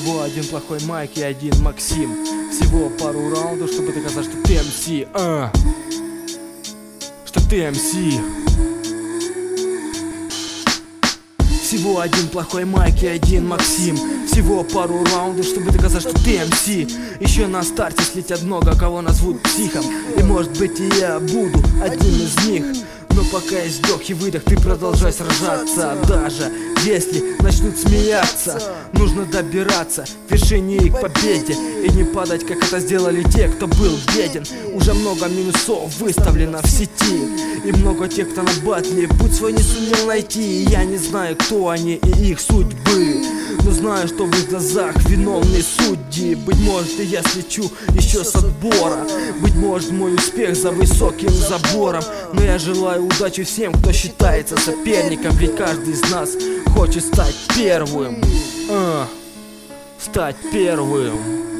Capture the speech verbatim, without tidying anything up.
Всего один плохой Майк и один Максим. Всего пару раундов, чтобы доказать, что ты эм си. а. Что ты эм си. Всего один плохой Майк и один Максим. Всего пару раундов, чтобы доказать, что ты эм си. Еще на старте слетят много, кого назовут психом. И может быть и я буду одним из них. Но пока есть вдох и выдох, ты продолжай сражаться. Даже если начнут смеяться, нужно добираться к вершине и к победе. И не падать, как это сделали те, кто был беден. Уже много минусов выставлено в сети. И много тех, кто на батле путь свой не сумел найти. И я не знаю, кто они и их судьбы, но знаю, что в их глазах виновные судьи. Быть может, и я слечу еще с отбора. Быть может, мой успех за высоким забором. Но я желаю удачи всем, кто считается соперником. Ведь каждый из нас хочет стать первым. а, Стать первым.